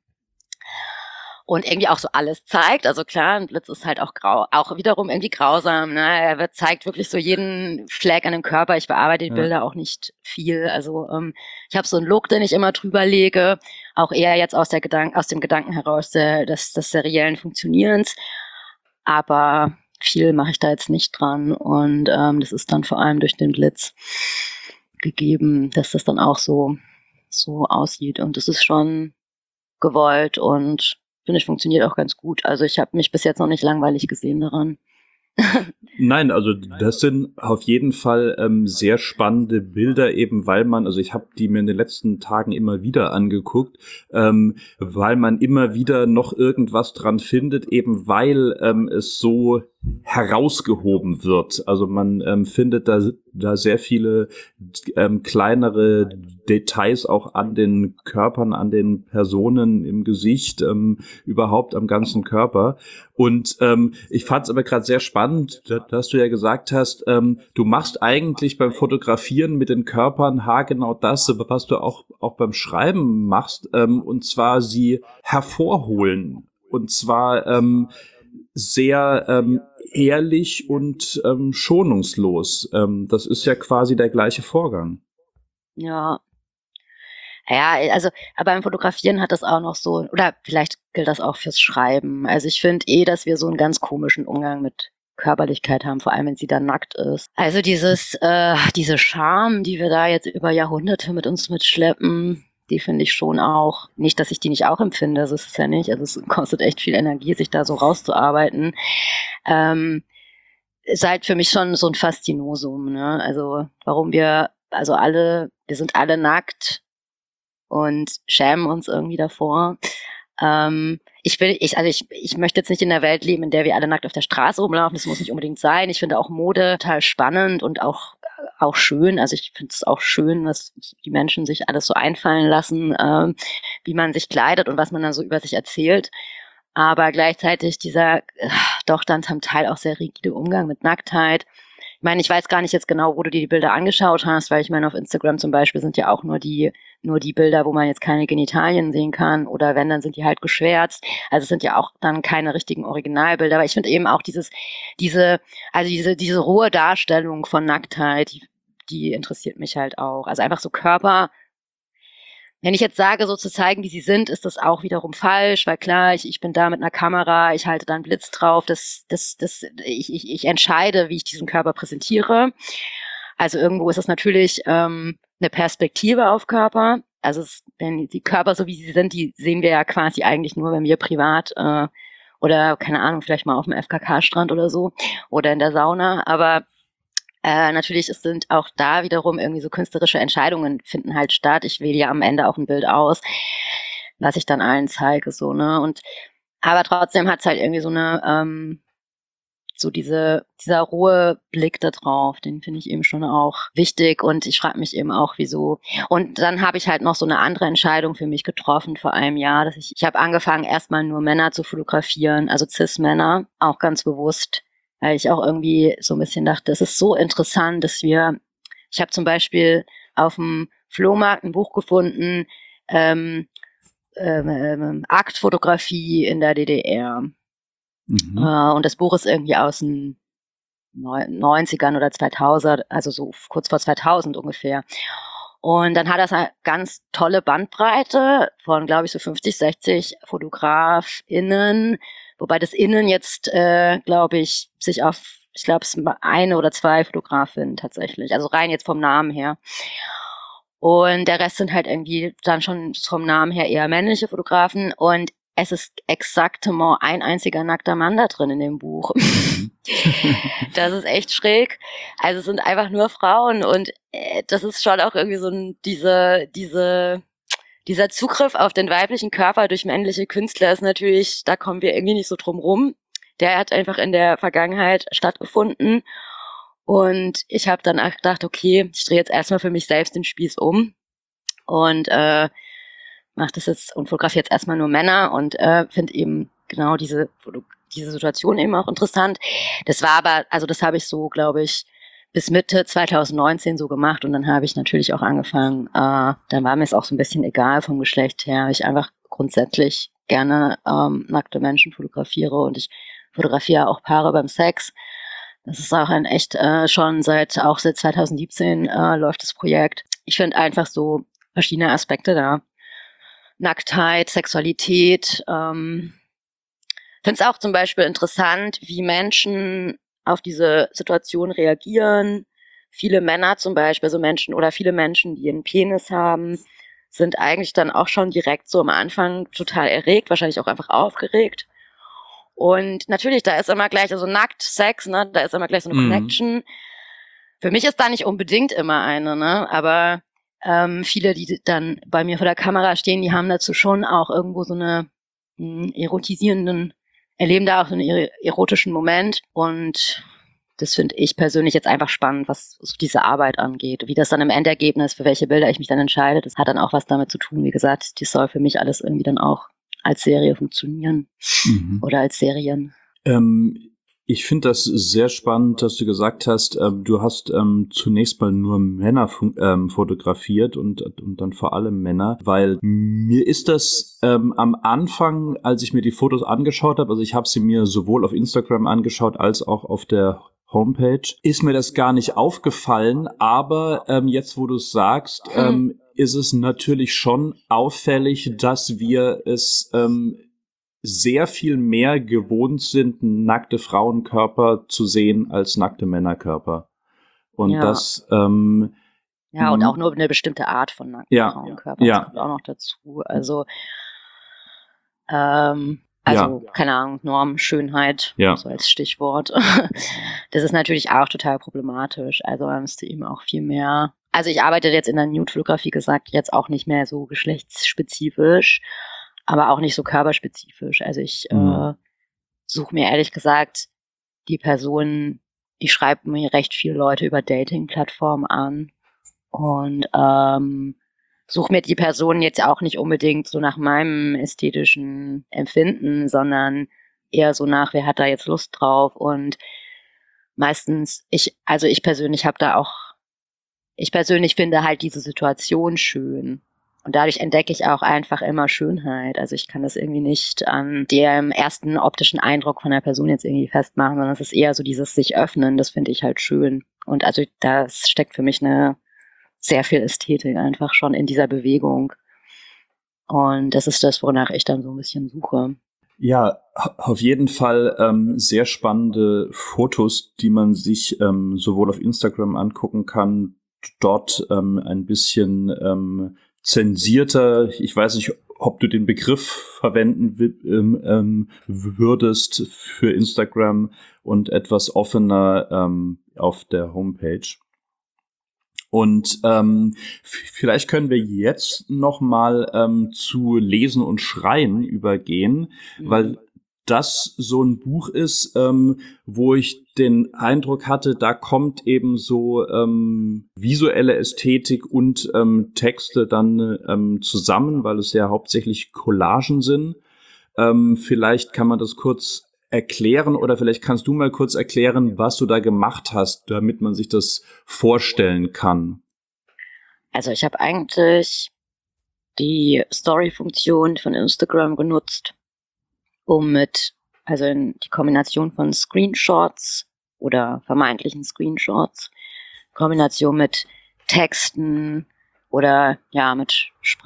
Und irgendwie auch so alles zeigt. Also klar, ein Blitz ist halt auch auch wiederum irgendwie grausam. Ne? Er zeigt wirklich so jeden Fleck an dem Körper. Ich bearbeite die Bilder auch nicht viel. Also ich habe so einen Look, den ich immer drüber lege. Auch eher jetzt aus dem Gedanken heraus des seriellen Funktionierens. Aber viel mache ich da jetzt nicht dran. Und das ist dann vor allem durch den Blitz gegeben, dass das dann auch so aussieht. Und es ist schon gewollt und finde ich, funktioniert auch ganz gut. Also ich habe mich bis jetzt noch nicht langweilig gesehen daran. Nein, also das sind auf jeden Fall sehr spannende Bilder, eben weil man, also ich habe die mir in den letzten Tagen immer wieder angeguckt, weil man immer wieder noch irgendwas dran findet, eben weil es so herausgehoben wird. Also man findet da sehr viele kleinere Details auch an den Körpern, an den Personen im Gesicht, überhaupt am ganzen Körper. Und ich fand es aber gerade sehr spannend, dass du ja gesagt hast, du machst eigentlich beim Fotografieren mit den Körpern haargenau das, was du auch beim Schreiben machst, und zwar sie hervorholen. Und zwar sehr ehrlich und schonungslos. Das ist ja quasi der gleiche Vorgang. Ja. Ja, also aber beim Fotografieren hat das auch noch so, oder vielleicht gilt das auch fürs Schreiben. Also ich finde dass wir so einen ganz komischen Umgang mit Körperlichkeit haben, vor allem wenn sie dann nackt ist. Also diese Scham, die wir da jetzt über Jahrhunderte mit uns mitschleppen, die finde ich schon auch, nicht, dass ich die nicht auch empfinde, das ist es ja nicht, also es kostet echt viel Energie, sich da so rauszuarbeiten. Ist halt für mich schon so ein Faszinosum, ne? Also warum wir sind alle nackt und schämen uns irgendwie davor. Ich möchte jetzt nicht in einer Welt leben, in der wir alle nackt auf der Straße rumlaufen. Das muss nicht unbedingt sein. Ich finde auch Mode total spannend und auch schön. Also ich finde es auch schön, was die Menschen sich alles so einfallen lassen, wie man sich kleidet und was man dann so über sich erzählt. Aber gleichzeitig dieser doch dann zum Teil auch sehr rigide Umgang mit Nacktheit. Ich meine, ich weiß gar nicht jetzt genau, wo du dir die Bilder angeschaut hast, weil ich meine, auf Instagram zum Beispiel sind ja auch nur die Bilder, wo man jetzt keine Genitalien sehen kann, oder wenn, dann sind die halt geschwärzt. Also es sind ja auch dann keine richtigen Originalbilder, aber ich finde eben auch diese rohe Darstellung von Nacktheit, die interessiert mich halt auch. Also einfach so Körper. Wenn ich jetzt sage, so zu zeigen, wie sie sind, ist das auch wiederum falsch, weil klar, ich bin da mit einer Kamera, ich halte da einen Blitz drauf, ich entscheide, wie ich diesen Körper präsentiere. Also irgendwo ist es natürlich eine Perspektive auf Körper. Also wenn die Körper, so wie sie sind, die sehen wir ja quasi eigentlich nur, wenn wir privat oder, keine Ahnung, vielleicht mal auf dem FKK-Strand oder so oder in der Sauna, aber natürlich sind auch da wiederum irgendwie so künstlerische Entscheidungen finden halt statt. Ich wähle ja am Ende auch ein Bild aus, was ich dann allen zeige, so, ne? Aber trotzdem hat es halt irgendwie so eine, dieser rohe Blick da drauf, den finde ich eben schon auch wichtig, und ich frage mich eben auch, wieso. Und dann habe ich halt noch so eine andere Entscheidung für mich getroffen vor einem Jahr, dass ich habe angefangen, erstmal nur Männer zu fotografieren, also Cis-Männer, auch ganz bewusst, weil ich auch irgendwie so ein bisschen dachte, es ist so interessant, dass wir Ich habe zum Beispiel auf dem Flohmarkt ein Buch gefunden, Aktfotografie in der DDR. Und das Buch ist irgendwie aus den 90ern oder 2000, also so kurz vor 2000 ungefähr. Und dann hat das eine ganz tolle Bandbreite von, glaube ich, so 50, 60 FotografInnen, wobei das Innen jetzt, glaube ich, sich auf, ich glaube, es sind eine oder zwei Fotografinnen tatsächlich, also rein jetzt vom Namen her. Und der Rest sind halt irgendwie dann schon vom Namen her eher männliche Fotografen und es ist exaktement ein einziger nackter Mann da drin in dem Buch. Das ist echt schräg. Also es sind einfach nur Frauen und das ist schon auch irgendwie so dieser Zugriff auf den weiblichen Körper durch männliche Künstler ist natürlich, da kommen wir irgendwie nicht so drum rum. Der hat einfach in der Vergangenheit stattgefunden und ich habe dann auch gedacht, okay, ich drehe jetzt erstmal für mich selbst den Spieß um und mache das jetzt und fotografiere jetzt erstmal nur Männer und finde eben genau diese Situation eben auch interessant. Das war aber, also das habe ich so, glaube ich, bis Mitte 2019 so gemacht und dann habe ich natürlich auch angefangen, dann war mir es auch so ein bisschen egal vom Geschlecht her, ich einfach grundsätzlich gerne nackte Menschen fotografiere und ich fotografiere auch Paare beim Sex. Das ist auch ein echt schon seit 2017 läuft das Projekt. Ich finde einfach so verschiedene Aspekte da. Nacktheit, Sexualität. Finde es auch zum Beispiel interessant, wie Menschen auf diese Situation reagieren. Viele Männer zum Beispiel, also Menschen oder viele Menschen, die einen Penis haben, sind eigentlich dann auch schon direkt so am Anfang total erregt, wahrscheinlich auch einfach aufgeregt. Und natürlich, da ist immer gleich, also nackt, Sex, ne, da ist immer gleich so eine Connection. Für mich ist da nicht unbedingt immer eine, ne, aber viele, die dann bei mir vor der Kamera stehen, die haben dazu schon auch irgendwo so eine erleben da auch so einen erotischen Moment und das finde ich persönlich jetzt einfach spannend, was so diese Arbeit angeht. Wie das dann im Endergebnis, für welche Bilder ich mich dann entscheide, das hat dann auch was damit zu tun. Wie gesagt, das soll für mich alles irgendwie dann auch als Serie funktionieren oder als Serien. Ich finde das sehr spannend, dass du gesagt hast, du hast zunächst mal nur Männer fotografiert und dann vor allem Männer, weil mir ist das am Anfang, als ich mir die Fotos angeschaut habe, also ich habe sie mir sowohl auf Instagram angeschaut als auch auf der Homepage, ist mir das gar nicht aufgefallen, aber jetzt, wo du es sagst, ist es natürlich schon auffällig, dass wir es sehr viel mehr gewohnt sind, nackte Frauenkörper zu sehen als nackte Männerkörper. Und das und auch nur eine bestimmte Art von nackten Frauenkörper. Das kommt auch noch dazu. Also keine Ahnung, Norm, Schönheit, so als Stichwort. Das ist natürlich auch total problematisch. Also man müsste eben auch viel mehr. Also ich arbeite jetzt in der Nude-Fotografie, gesagt, jetzt auch nicht mehr so geschlechtsspezifisch, aber auch nicht so körperspezifisch. Also ich suche mir ehrlich gesagt die Personen, ich schreibe mir recht viele Leute über Dating-Plattformen an und suche mir die Personen jetzt auch nicht unbedingt so nach meinem ästhetischen Empfinden, sondern eher so nach, wer hat da jetzt Lust drauf und meistens, ich persönlich finde halt diese Situation schön. Und dadurch entdecke ich auch einfach immer Schönheit. Also ich kann das irgendwie nicht an dem ersten optischen Eindruck von der Person jetzt irgendwie festmachen, sondern es ist eher so dieses sich öffnen, das finde ich halt schön. Und also das steckt für mich sehr viel Ästhetik einfach schon in dieser Bewegung. Und das ist das, wonach ich dann so ein bisschen suche. Ja, auf jeden Fall sehr spannende Fotos, die man sich sowohl auf Instagram angucken kann, dort ein bisschen zensierter, ich weiß nicht, ob du den Begriff verwenden würdest für Instagram und etwas offener auf der Homepage. Und vielleicht können wir jetzt noch mal zu Lesen und Schreien übergehen, weil das so ein Buch ist, wo ich den Eindruck hatte, da kommt eben so visuelle Ästhetik und Texte dann zusammen, weil es ja hauptsächlich Collagen sind. Vielleicht kann man das kurz erklären oder vielleicht kannst du mal kurz erklären, was du da gemacht hast, damit man sich das vorstellen kann? Also ich habe eigentlich die Story-Funktion von Instagram genutzt, um in die Kombination von Screenshots oder vermeintlichen Screenshots, Kombination mit Texten oder ja, mit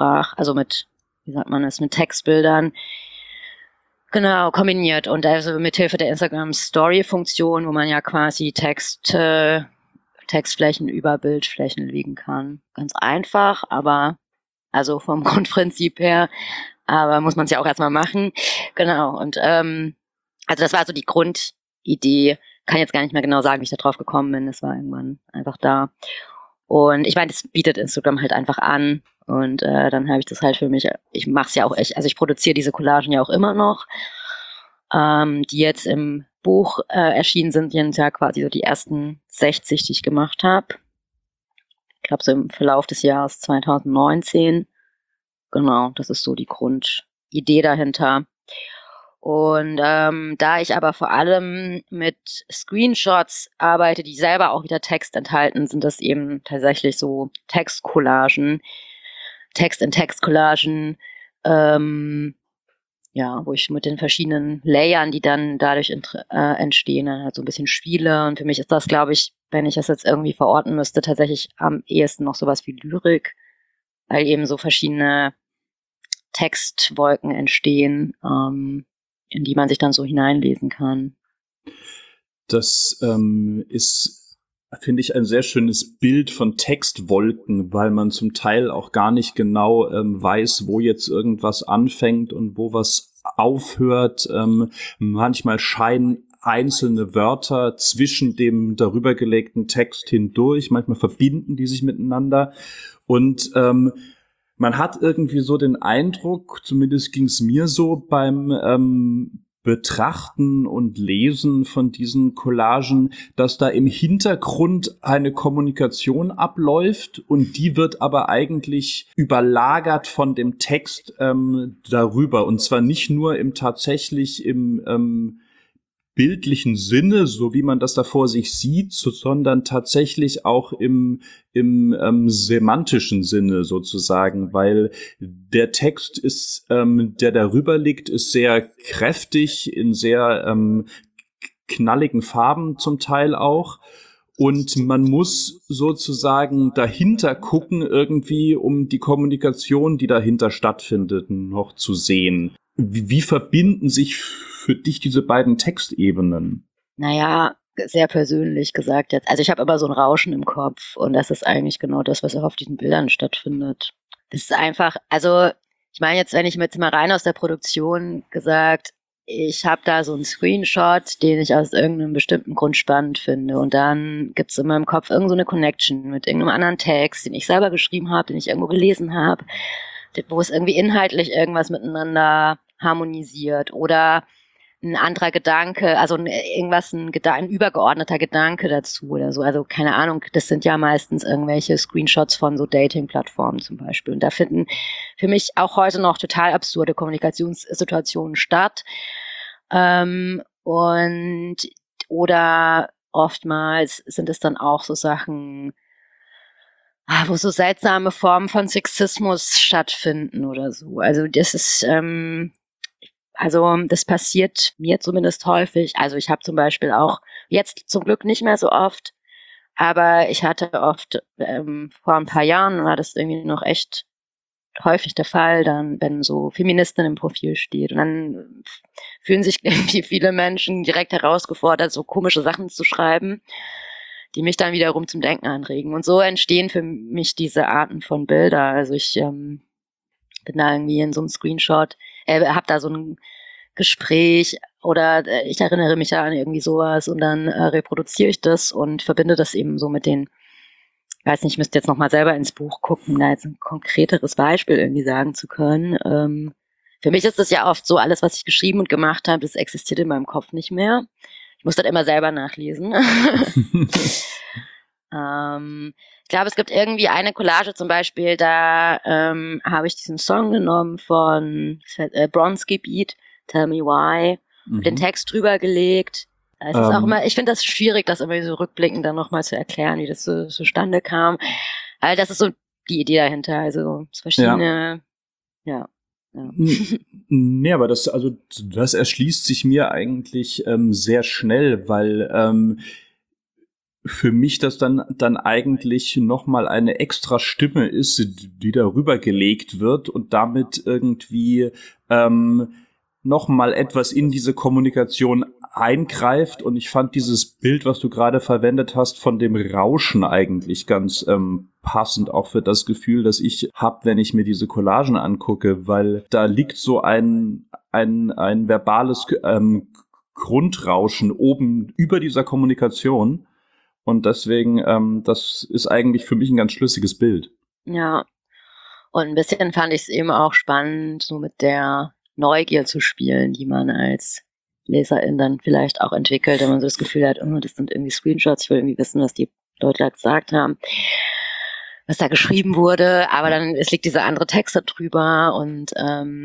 mit Textbildern, genau, kombiniert. Und also mithilfe der Instagram-Story-Funktion, wo man ja quasi Textflächen über Bildflächen legen kann. Ganz einfach, aber also vom Grundprinzip her, aber muss man es ja auch erstmal machen. Genau, und also das war so die Grundidee. Kann jetzt gar nicht mehr genau sagen, wie ich da drauf gekommen bin. Das war irgendwann einfach da. Und ich meine, das bietet Instagram halt einfach an. Und dann habe ich das halt für mich, ich mache es ja auch echt, also ich produziere diese Collagen ja auch immer noch, die jetzt im Buch erschienen sind ja quasi so die ersten 60, die ich gemacht habe. Ich glaube so im Verlauf des Jahres 2019. Genau, das ist so die Grundidee dahinter. Und da ich aber vor allem mit Screenshots arbeite, die selber auch wieder Text enthalten, sind das eben tatsächlich so Textcollagen, Text-in-Text-Collagen, wo ich mit den verschiedenen Layern, die dann dadurch entstehen, dann halt so ein bisschen spiele. Und für mich ist das, glaube ich, wenn ich das jetzt irgendwie verorten müsste, tatsächlich am ehesten noch sowas wie Lyrik, weil eben so verschiedene Textwolken entstehen, in die man sich dann so hineinlesen kann. Das ist, finde ich, ein sehr schönes Bild von Textwolken, weil man zum Teil auch gar nicht genau weiß, wo jetzt irgendwas anfängt und wo was aufhört. Manchmal scheinen einzelne Wörter zwischen dem darüber gelegten Text hindurch, manchmal verbinden die sich miteinander und man hat irgendwie so den Eindruck, zumindest ging es mir so beim Betrachten und Lesen von diesen Collagen, dass da im Hintergrund eine Kommunikation abläuft und die wird aber eigentlich überlagert von dem Text darüber. Und zwar nicht nur tatsächlich im bildlichen Sinne, so wie man das da vor sich sieht, sondern tatsächlich auch im semantischen Sinne sozusagen, weil der Text ist, der darüber liegt, ist sehr kräftig, in sehr knalligen Farben zum Teil auch. Und man muss sozusagen dahinter gucken irgendwie, um die Kommunikation, die dahinter stattfindet, noch zu sehen. Wie verbinden sich für dich diese beiden Textebenen? Naja, sehr persönlich gesagt jetzt. Also ich habe immer so ein Rauschen im Kopf und das ist eigentlich genau das, was auch auf diesen Bildern stattfindet. Das ist einfach, also ich meine jetzt, wenn ich jetzt mal rein aus der Produktion gesagt, ich habe da so einen Screenshot, den ich aus irgendeinem bestimmten Grund spannend finde und dann gibt's in meinem Kopf irgend so eine Connection mit irgendeinem anderen Text, den ich selber geschrieben habe, den ich irgendwo gelesen habe, wo es irgendwie inhaltlich irgendwas miteinander harmonisiert oder ein anderer Gedanke, also ein übergeordneter Gedanke dazu oder so. Also keine Ahnung, das sind ja meistens irgendwelche Screenshots von so Dating-Plattformen zum Beispiel. Und da finden für mich auch heute noch total absurde Kommunikationssituationen statt. Oder oftmals sind es dann auch so Sachen, wo so seltsame Formen von Sexismus stattfinden oder so. Also das passiert mir zumindest häufig. Also ich habe zum Beispiel auch jetzt zum Glück nicht mehr so oft, aber ich hatte oft vor ein paar Jahren war das irgendwie noch echt häufig der Fall, dann wenn so Feministin im Profil steht und dann fühlen sich irgendwie viele Menschen direkt herausgefordert, so komische Sachen zu schreiben, die mich dann wiederum zum Denken anregen. Und so entstehen für mich diese Arten von Bilder. Also ich bin da irgendwie in so einem Screenshot, habe da so ein Gespräch oder ich erinnere mich ja an irgendwie sowas und dann reproduziere ich das und verbinde das eben so mit den, ich weiß nicht, ich müsste jetzt nochmal selber ins Buch gucken, da jetzt ein konkreteres Beispiel irgendwie sagen zu können. Für mich ist das ja oft so, alles, was ich geschrieben und gemacht habe, das existiert in meinem Kopf nicht mehr. Ich muss das immer selber nachlesen. Ich glaube, es gibt irgendwie eine Collage zum Beispiel, da habe ich diesen Song genommen von Bronski Beat, Tell Me Why. den Text drüber gelegt. Es ist auch immer, ich finde das schwierig, das immer so rückblickend dann nochmal zu erklären, wie das so zustande kam. Weil das ist so die Idee dahinter, also verschiedene, ja. Nee, aber das erschließt sich mir eigentlich sehr schnell, weil für mich das dann eigentlich nochmal eine extra Stimme ist, die darüber gelegt wird und damit irgendwie nochmal etwas in diese Kommunikation eingreift. Und ich fand dieses Bild, was du gerade verwendet hast, von dem Rauschen eigentlich ganz passend auch für das Gefühl, das ich habe, wenn ich mir diese Collagen angucke, weil da liegt so ein verbales Grundrauschen oben über dieser Kommunikation. Und deswegen, das ist eigentlich für mich ein ganz schlüssiges Bild. Ja, und ein bisschen fand ich es eben auch spannend, so mit der Neugier zu spielen, die man als Leserin dann vielleicht auch entwickelt, wenn man so das Gefühl hat, oh, das sind irgendwie Screenshots, ich will irgendwie wissen, was die Leute da gesagt haben, was da geschrieben wurde, aber dann es liegt dieser andere Text da drüber und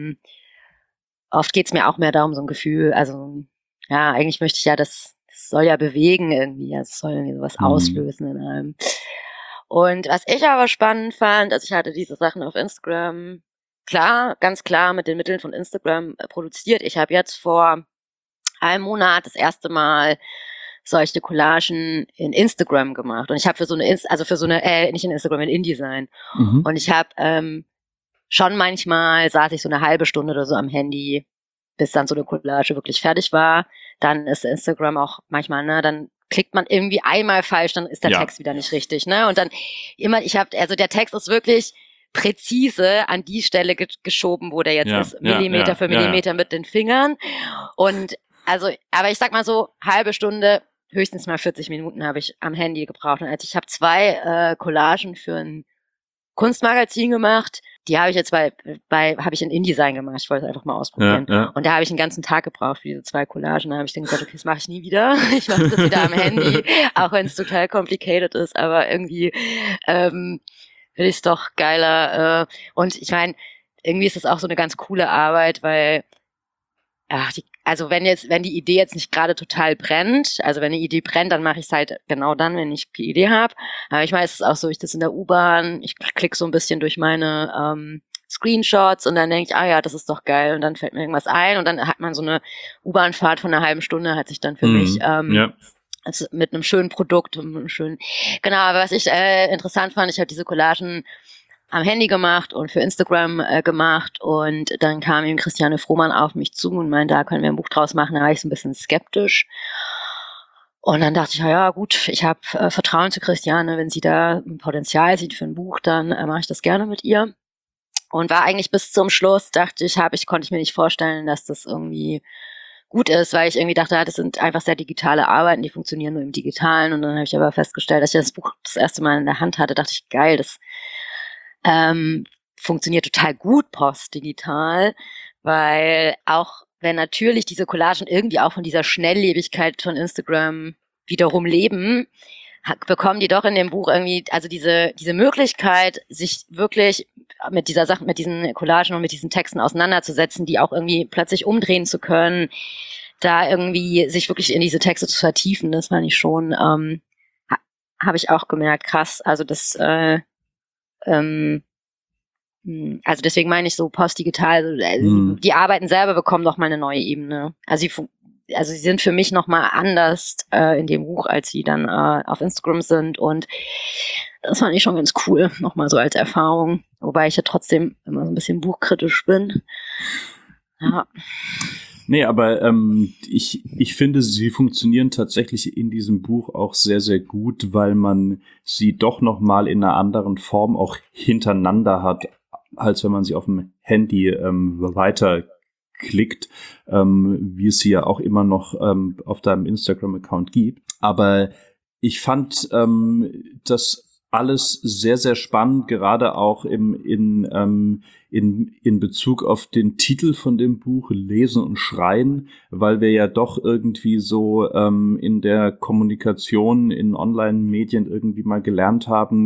oft geht es mir auch mehr darum, so ein Gefühl, also ja, eigentlich möchte ich ja, das soll ja bewegen irgendwie, also es soll irgendwie sowas auslösen in einem. Und was ich aber spannend fand, also ich hatte diese Sachen auf Instagram, ganz klar mit den Mitteln von Instagram produziert. Ich habe jetzt vor einem Monat das erste Mal solche Collagen in Instagram gemacht. Und ich habe nicht in Instagram, in InDesign. Und ich habe schon manchmal saß ich so eine halbe Stunde oder so am Handy, bis dann so eine Collage wirklich fertig war. Dann ist Instagram auch manchmal, ne, dann klickt man irgendwie einmal falsch, dann ist der Text wieder nicht richtig, ne? Und dann der Text ist wirklich präzise an die Stelle geschoben, wo der jetzt ist, Millimeter für Millimeter mit den Fingern. Und aber ich sag mal so, halbe Stunde, höchstens mal 40 Minuten habe ich am Handy gebraucht. Und ich habe 2 Collagen für ein Kunstmagazin gemacht. Die habe ich jetzt habe ich in InDesign gemacht. Ich wollte es einfach mal ausprobieren. Und da habe ich einen ganzen Tag gebraucht für diese 2 Collagen. Da habe ich dann gesagt, okay, das mache ich nie wieder. Ich mache das wieder am Handy, auch wenn es total complicated ist. Aber irgendwie will ich es doch geiler. Und ich meine, irgendwie ist es auch so eine ganz coole Arbeit, weil wenn die Idee jetzt nicht gerade total brennt, also wenn eine Idee brennt, dann mache ich es halt genau dann, wenn ich die Idee habe. Aber ich meine, es ist auch so, ich das in der U-Bahn, ich klicke so ein bisschen durch meine Screenshots und dann denke ich, das ist doch geil und dann fällt mir irgendwas ein und dann hat man so eine U-Bahn-Fahrt von einer halben Stunde, hat sich dann für mich also mit einem schönen Produkt, genau, aber was ich interessant fand, ich habe diese Collagen am Handy gemacht und für Instagram gemacht und dann kam eben Christiane Frohmann auf mich zu und meinte, da können wir ein Buch draus machen. Da war ich so ein bisschen skeptisch und dann dachte ich, ja gut, ich habe Vertrauen zu Christiane, wenn sie da ein Potenzial sieht für ein Buch, dann mache ich das gerne mit ihr und war eigentlich bis zum Schluss, konnte ich mir nicht vorstellen, dass das irgendwie gut ist, weil ich irgendwie dachte, das sind einfach sehr digitale Arbeiten, die funktionieren nur im Digitalen und dann habe ich aber festgestellt, dass ich das Buch das erste Mal in der Hand hatte, dachte ich, geil, das funktioniert total gut postdigital, weil auch wenn natürlich diese Collagen irgendwie auch von dieser Schnelllebigkeit von Instagram wiederum leben, bekommen die doch in dem Buch irgendwie, also diese Möglichkeit, sich wirklich mit diesen Collagen und mit diesen Texten auseinanderzusetzen, die auch irgendwie plötzlich umdrehen zu können, da irgendwie sich wirklich in diese Texte zu vertiefen, das fand ich schon, habe ich auch gemerkt, krass, also das also deswegen meine ich so postdigital, die Arbeiten selber bekommen noch mal eine neue Ebene. Also sie sind für mich noch mal anders in dem Buch, als sie dann auf Instagram sind und das fand ich schon ganz cool, noch mal so als Erfahrung. Wobei ich ja trotzdem immer so ein bisschen buchkritisch bin. Ja. Nee, aber ich finde, sie funktionieren tatsächlich in diesem Buch auch sehr, sehr gut, weil man sie doch noch mal in einer anderen Form auch hintereinander hat, als wenn man sie auf dem Handy weiterklickt, wie es sie ja auch immer noch auf deinem Instagram-Account gibt. Aber ich fand das alles sehr, sehr spannend, gerade auch in Bezug auf den Titel von dem Buch Lesen und Schreien, weil wir ja doch irgendwie so in der Kommunikation in Online-Medien irgendwie mal gelernt haben,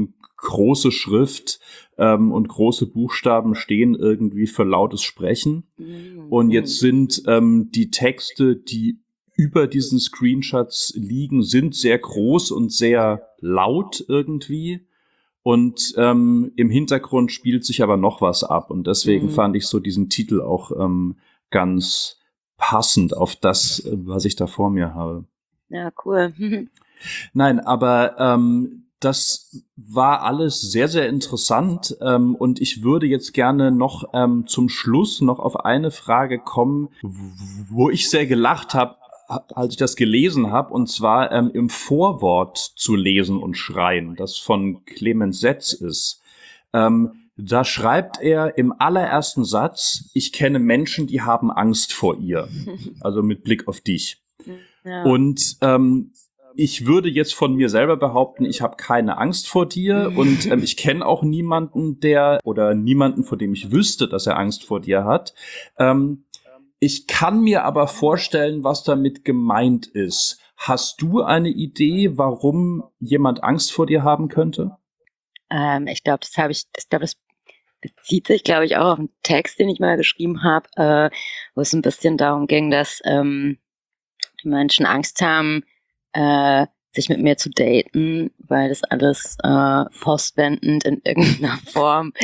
große Schrift und große Buchstaben stehen irgendwie für lautes Sprechen. Und jetzt sind die Texte, die über diesen Screenshots liegen, sind sehr groß und sehr laut irgendwie. Und im Hintergrund spielt sich aber noch was ab. Und deswegen fand ich so diesen Titel auch ganz passend auf das, was ich da vor mir habe. Ja, cool. Nein, aber das war alles sehr, sehr interessant. Und ich würde jetzt gerne noch zum Schluss noch auf eine Frage kommen, wo ich sehr gelacht habe, als ich das gelesen habe, und zwar im Vorwort zu lesen und schreien, das von Clemens Setz ist. Da schreibt er im allerersten Satz: Ich kenne Menschen, die haben Angst vor ihr. Also mit Blick auf dich. Ja. Und ich würde jetzt von mir selber behaupten, ich habe keine Angst vor dir und ich kenne auch niemanden, vor dem ich wüsste, dass er Angst vor dir hat. Ich kann mir aber vorstellen, was damit gemeint ist. Hast du eine Idee, warum jemand Angst vor dir haben könnte? Ich glaube, das bezieht sich, glaube ich, auch auf einen Text, den ich mal geschrieben habe, wo es ein bisschen darum ging, dass die Menschen Angst haben, sich mit mir zu daten, weil das alles postwendend in irgendeiner Form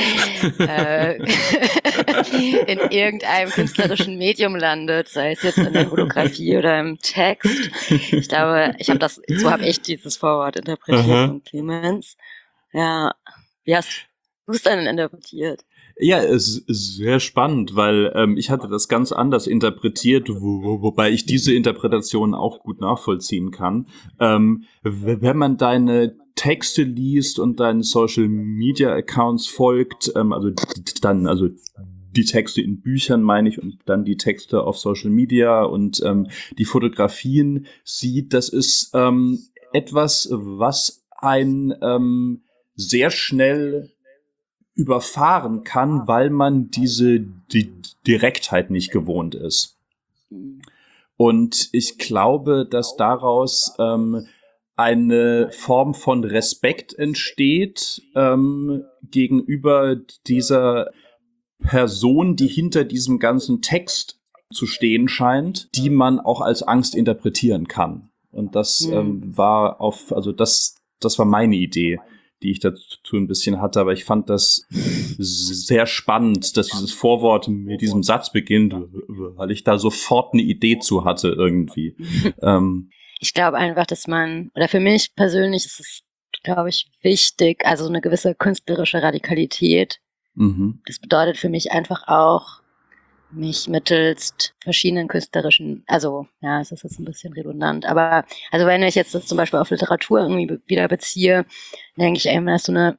in irgendeinem künstlerischen Medium landet, sei es jetzt in der Fotografie oder im Text. Ich glaube, so habe ich dieses Vorwort interpretiert von Clemens. Ja, wie hast du es denn interpretiert? Ja, es ist sehr spannend, weil ich hatte das ganz anders interpretiert, wobei ich diese Interpretation auch gut nachvollziehen kann. Wenn man deine Texte liest und deinen Social-Media-Accounts folgt, also die Texte in Büchern meine ich und dann die Texte auf Social Media und die Fotografien sieht, das ist etwas, was ein sehr schnell überfahren kann, weil man die Direktheit nicht gewohnt ist. Und ich glaube, dass daraus eine Form von Respekt entsteht gegenüber dieser Person, die hinter diesem ganzen Text zu stehen scheint, die man auch als Angst interpretieren kann. Und das das war meine Idee, die ich dazu ein bisschen hatte, aber ich fand das sehr spannend, dass dieses Vorwort mit diesem Satz beginnt, weil ich da sofort eine Idee zu hatte irgendwie. Ich glaube einfach, oder für mich persönlich ist es, glaube ich, wichtig, also eine gewisse künstlerische Radikalität. Das bedeutet für mich einfach auch, mich mittels verschiedenen künstlerischen, also ja, es ist jetzt ein bisschen redundant, aber also wenn ich jetzt das zum Beispiel auf Literatur irgendwie wieder beziehe, denke ich immer,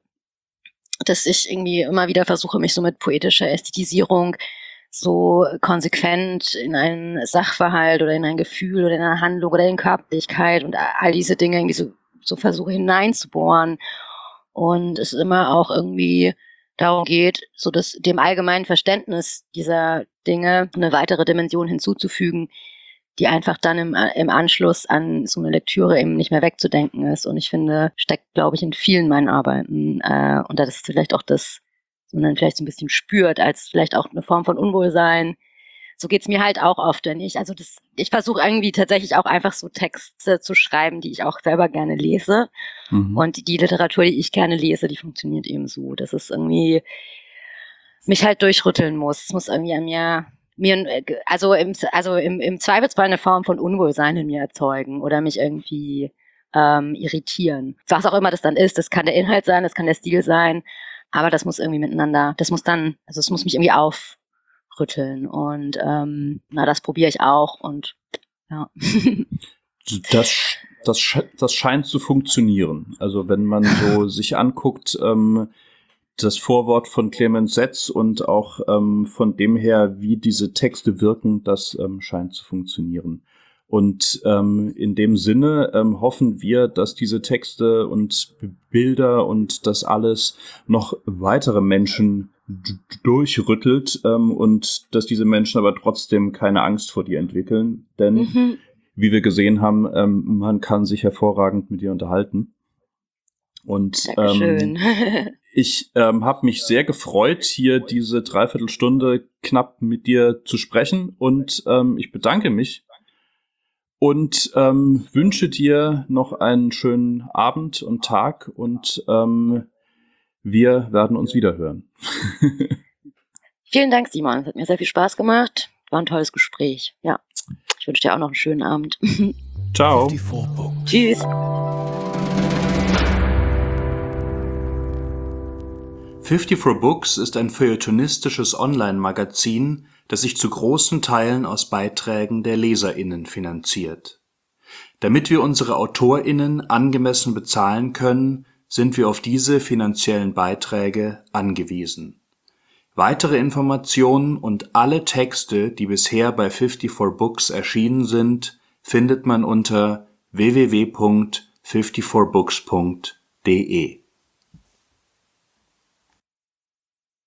dass ich irgendwie immer wieder versuche, mich so mit poetischer Ästhetisierung so konsequent in einen Sachverhalt oder in ein Gefühl oder in eine Handlung oder in Körperlichkeit und all diese Dinge irgendwie so versuche hineinzubohren, und es immer auch irgendwie darum geht, so dem allgemeinen Verständnis dieser Dinge eine weitere Dimension hinzuzufügen, die einfach dann im Anschluss an so eine Lektüre eben nicht mehr wegzudenken ist. Und ich finde, steckt, glaube ich, in vielen meinen Arbeiten. Und das ist vielleicht auch das, was man dann vielleicht so ein bisschen spürt, als vielleicht auch eine Form von Unwohlsein. So geht's mir halt auch oft, wenn ich versuche irgendwie tatsächlich auch einfach so Texte zu schreiben, die ich auch selber gerne lese. Und die Literatur, die ich gerne lese, die funktioniert eben so, dass es irgendwie mich halt durchrütteln muss. Es muss irgendwie an im Zweifelsfall eine Form von Unwohlsein in mir erzeugen oder mich irgendwie irritieren. Was auch immer das dann ist, das kann der Inhalt sein, das kann der Stil sein, aber das muss irgendwie es muss mich irgendwie aufrütteln, und das probiere ich auch, und ja. Das scheint zu funktionieren. Also wenn man so sich anguckt, das Vorwort von Clemens Setz und auch von dem her, wie diese Texte wirken, das scheint zu funktionieren. Und in dem Sinne hoffen wir, dass diese Texte und Bilder und das alles noch weitere Menschen durchrüttelt und dass diese Menschen aber trotzdem keine Angst vor dir entwickeln. Denn wie wir gesehen haben, man kann sich hervorragend mit dir unterhalten. Und Dankeschön. ich habe mich sehr gefreut, hier diese Dreiviertelstunde knapp mit dir zu sprechen. Und ich bedanke mich und wünsche dir noch einen schönen Abend und Tag. Und wir werden uns wieder hören. Vielen Dank, Simon. Es hat mir sehr viel Spaß gemacht. War ein tolles Gespräch. Ja, ich wünsche dir auch noch einen schönen Abend. Ciao. Tschüss. 54 Books ist ein feuilletonistisches Online-Magazin, das sich zu großen Teilen aus Beiträgen der LeserInnen finanziert. Damit wir unsere AutorInnen angemessen bezahlen können, sind wir auf diese finanziellen Beiträge angewiesen. Weitere Informationen und alle Texte, die bisher bei 54 Books erschienen sind, findet man unter www.54books.de.